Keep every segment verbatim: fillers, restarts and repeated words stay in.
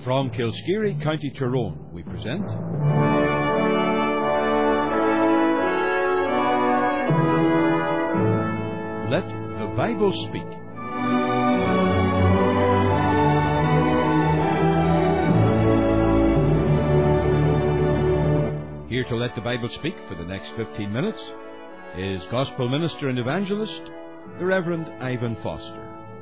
From Kilskeary, County Tyrone, we present Let the Bible Speak. Here to let the Bible speak for the next fifteen minutes is Gospel Minister and Evangelist, the Reverend Ivan Foster.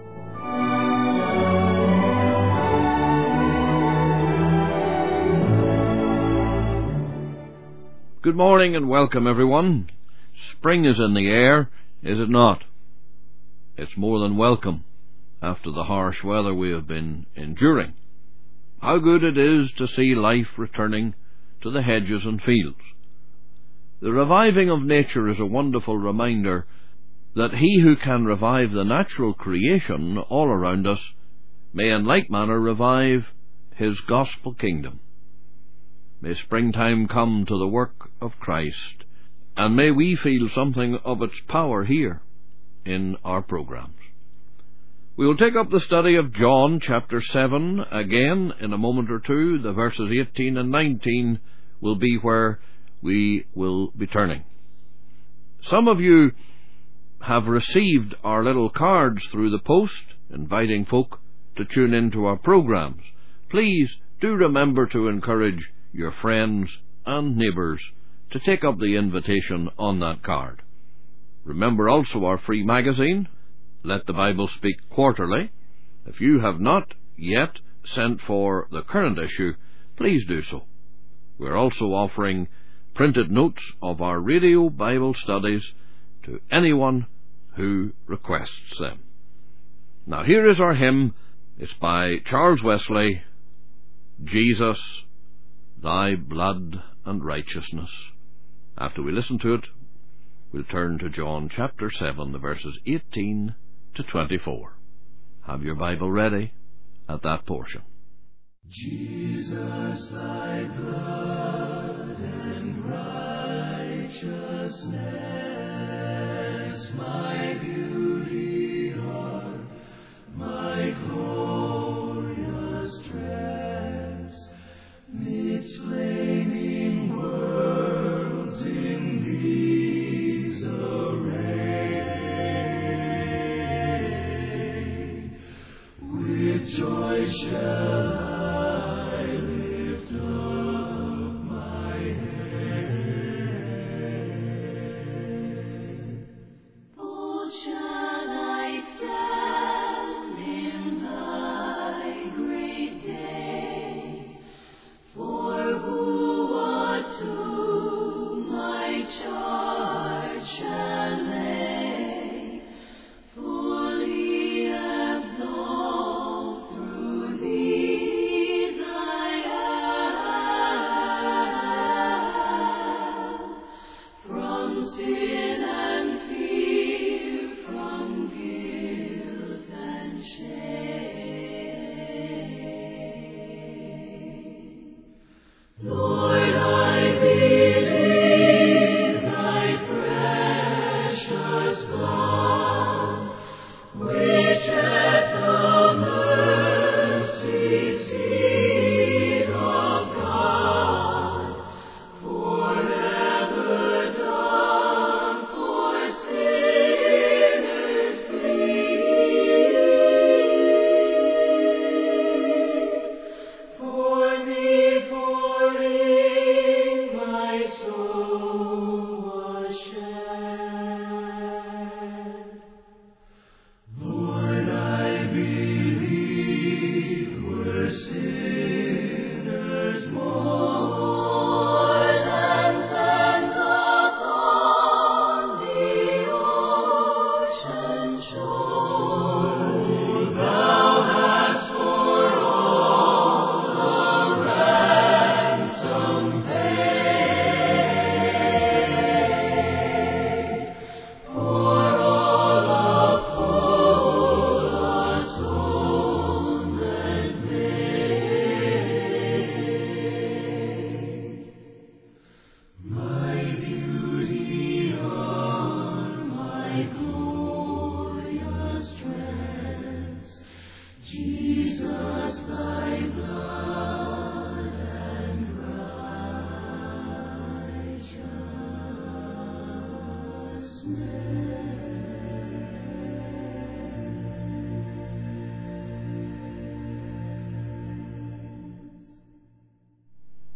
Good morning and welcome, everyone. Spring is in the air, is it not? It's more than welcome after the harsh weather we have been enduring. How good it is to see life returning to the hedges and fields. The reviving of nature is a wonderful reminder that He who can revive the natural creation all around us may in like manner revive His gospel kingdom. May springtime come to the work of Christ, and may we feel something of its power here in our programs. We will take up the study of John chapter seven again in a moment or two. The verses eighteen and nineteen will be where we will be turning. Some of you have received our little cards through the post inviting folk to tune into our programs. Please do remember to encourage your friends and neighbours to take up the invitation on that card. Remember also our free magazine, Let the Bible Speak Quarterly. If you have not yet sent for the current issue, please do so. We're also offering printed notes of our radio Bible studies to anyone who requests them. Now here is our hymn. It's by Charles Wesley, Jesus, Thy Blood and Righteousness. After we listen to it, we'll turn to John chapter seven, the verses eighteen to twenty-four. Have your Bible ready at that portion. Jesus, Thy blood and righteousness, my beauty are, my glorious dress, midst flaming worlds in these array, with joy shall I lift up my head. Bold shall I stand in Thy great day, for who or to my charge shall lay, fully absolved through Thee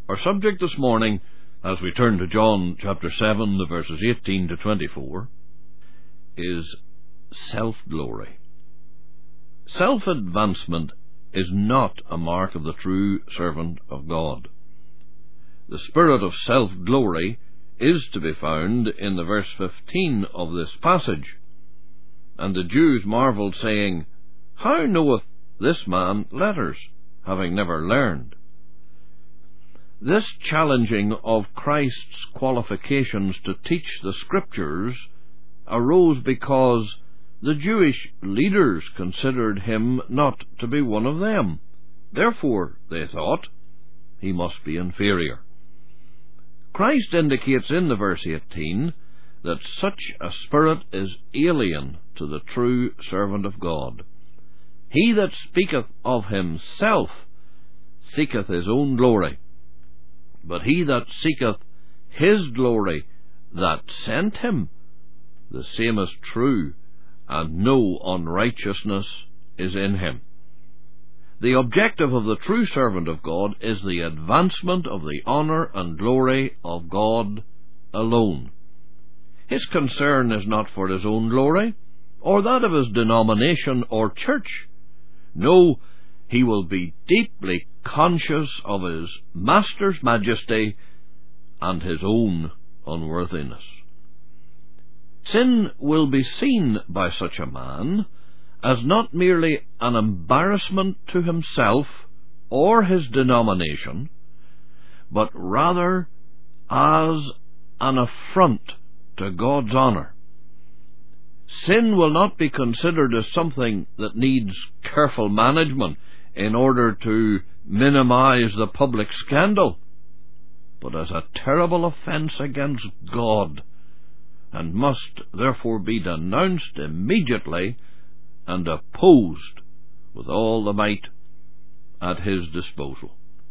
Our subject this morning, as we turn to John chapter seven, the verses eighteen to twenty-four, is self-glory. Self-advancement is not a mark of the true servant of God. The spirit of self-glory is to be found in the verse fifteen of this passage. And the Jews marvelled, saying, How knoweth this man letters, having never learned? This challenging of Christ's qualifications to teach the Scriptures arose because the Jewish leaders considered him not to be one of them. Therefore, they thought, he must be inferior. Christ indicates in the verse eighteen that such a spirit is alien to the true servant of God. He that speaketh of himself seeketh his own glory, but he that seeketh his glory that sent him, the same is true, and no unrighteousness is in him. The objective of the true servant of God is the advancement of the honour and glory of God alone. His concern is not for his own glory, or that of his denomination or church. No, he will be deeply conscious of his Master's majesty and his own unworthiness. Sin will be seen by such a man as not merely an embarrassment to himself or his denomination, but rather as an affront to God's honour. Sin will not be considered as something that needs careful management in order to minimize the public scandal, but as a terrible offence against God, and must therefore be denounced immediately and opposed with all the might at his disposal.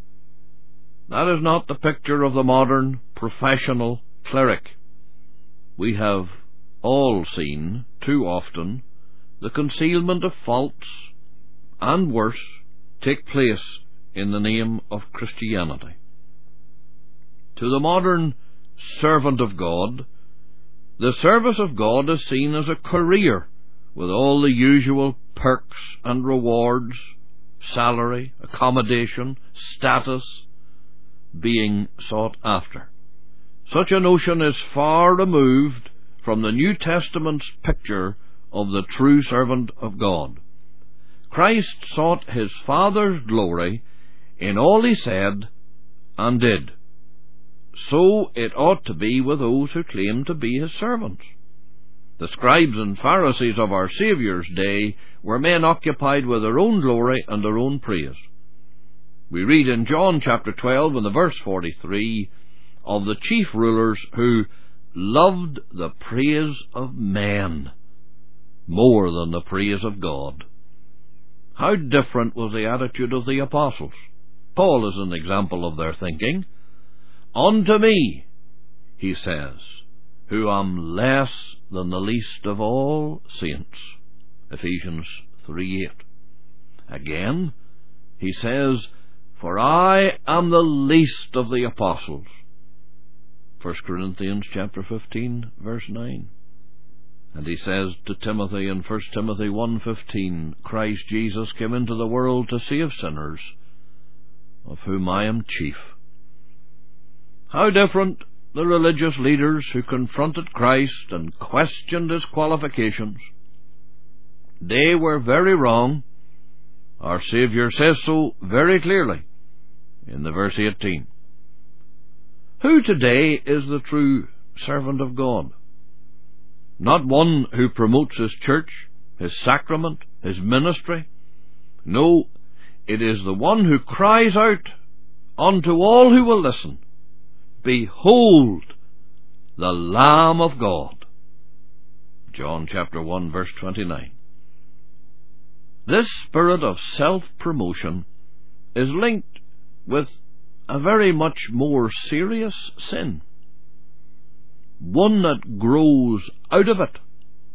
That is not the picture of the modern professional cleric. We have all seen, too often, the concealment of faults, and worse, take place in the name of Christianity. To the modern servant of God, the service of God is seen as a career with all the usual perks and rewards, salary, accommodation, status being sought after. Such a notion is far removed from the New Testament's picture of the true servant of God. Christ sought his Father's glory in all he said and did. So it ought to be with those who claim to be his servants. The scribes and Pharisees of our Saviour's day were men occupied with their own glory and their own praise. We read in John chapter twelve and the verse forty-three of the chief rulers who loved the praise of men more than the praise of God. How different was the attitude of the apostles. Paul is an example of their thinking. Unto me, he says, who am less than the least of all saints. Ephesians three eight. Again, he says, for I am the least of the apostles. First Corinthians chapter fifteen, verse nine. And he says to Timothy in First Timothy one fifteen, Christ Jesus came into the world to save sinners, of whom I am chief. How different the religious leaders who confronted Christ and questioned his qualifications. They were very wrong. Our Saviour says so very clearly in the verse eighteen. Who today is the true servant of God? Not one who promotes his church, his sacrament, his ministry. No, it is the one who cries out unto all who will listen, Behold the Lamb of God. John chapter one verse twenty-nine. This spirit of self-promotion is linked with a very much more serious sin, one that grows out of it.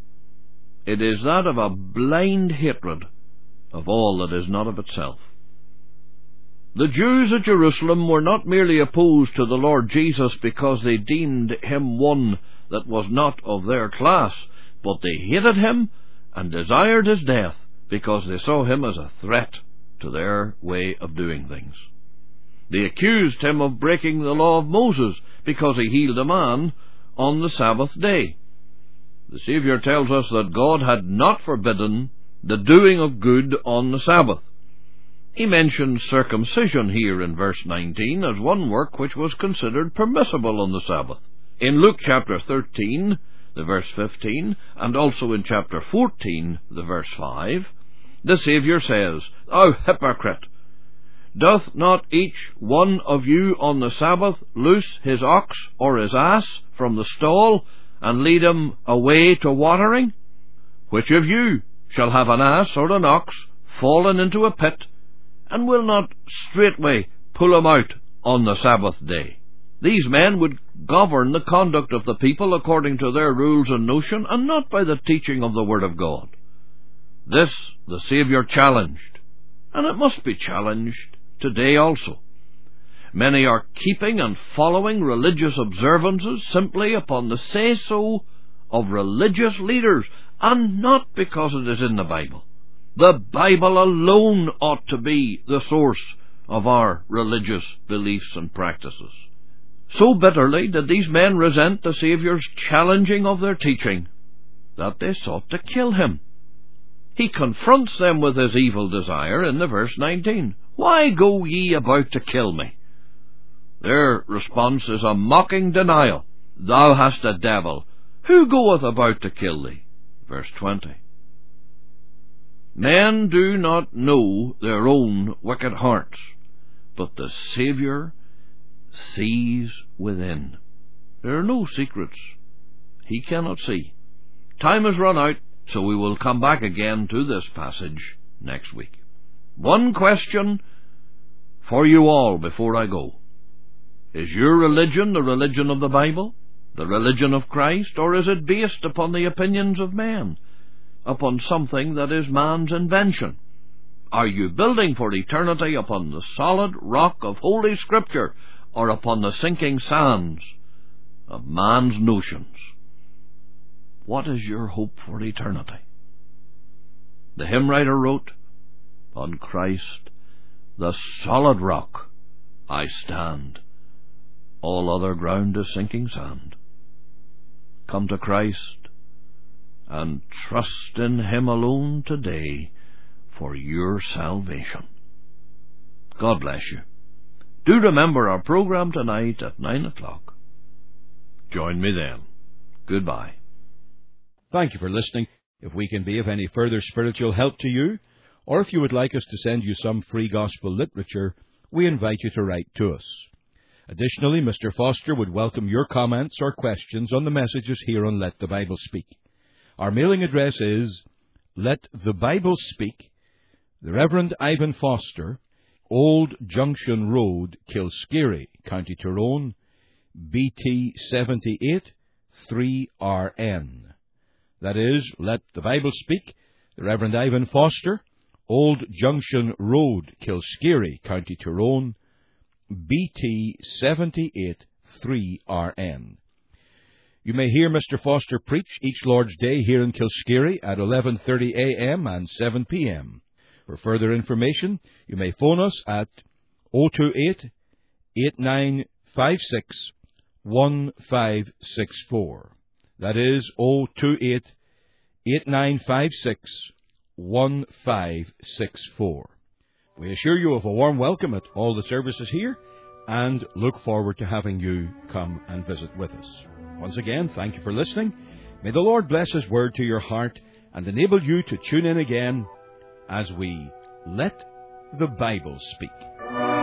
It is that of a blind hatred of all that is not of itself. The Jews at Jerusalem were not merely opposed to the Lord Jesus because they deemed him one that was not of their class, but they hated him and desired his death because they saw him as a threat to their way of doing things. They accused him of breaking the law of Moses because he healed a man on the Sabbath day. The Saviour tells us that God had not forbidden the doing of good on the Sabbath. He mentions circumcision here in verse nineteen as one work which was considered permissible on the Sabbath. In Luke chapter thirteen, the verse fifteen, and also in chapter fourteen, the verse five, the Saviour says, "Thou hypocrite, doth not each one of you on the Sabbath loose his ox or his ass from the stall, and lead him away to watering? Which of you shall have an ass or an ox fallen into a pit, and will not straightway pull him out on the Sabbath day?" These men would govern the conduct of the people according to their rules and notion, and not by the teaching of the Word of God. This the Saviour challenged, and it must be challenged today also. Many are keeping and following religious observances simply upon the say-so of religious leaders, and not because it is in the Bible. The Bible alone ought to be the source of our religious beliefs and practices. So bitterly did these men resent the Saviour's challenging of their teaching that they sought to kill him. He confronts them with his evil desire in the verse nineteen. "Why go ye about to kill me?" Their response is a mocking denial. "Thou hast a devil. Who goeth about to kill thee?" Verse twenty. Men do not know their own wicked hearts, but the Saviour sees within. There are no secrets he cannot see. Time has run out, so we will come back again to this passage next week. One question for you all before I go. Is your religion the religion of the Bible, the religion of Christ, or is it based upon the opinions of men, upon something that is man's invention? Are you building for eternity upon the solid rock of Holy Scripture, or upon the sinking sands of man's notions? What is your hope for eternity? The hymn writer wrote, "On Christ, the solid rock, I stand. All other ground is sinking sand." Come to Christ and trust in him alone today for your salvation. God bless you. Do remember our program tonight at nine o'clock. Join me then. Goodbye. Thank you for listening. If we can be of any further spiritual help to you, or if you would like us to send you some free gospel literature, we invite you to write to us. Additionally, Mister Foster would welcome your comments or questions on the messages here on Let the Bible Speak. Our mailing address is Let the Bible Speak, the Reverend Ivan Foster, Old Junction Road, Kilskeary, County Tyrone, B T seventy-eight three R N. That is, Let the Bible Speak, the Reverend Ivan Foster, Old Junction Road, Kilskeary, County Tyrone, B T seventy-eight three R N. You may hear Mister Foster preach each Lord's Day here in Kilskeary at eleven thirty a m and seven p m For further information, you may phone us at zero two eight, eight nine five six, one five six four. That is zero two eight, eight nine five six, one five six four. We assure you of a warm welcome at all the services here and look forward to having you come and visit with us. Once again, thank you for listening. May the Lord bless His word to your heart and enable you to tune in again as we Let the Bible Speak.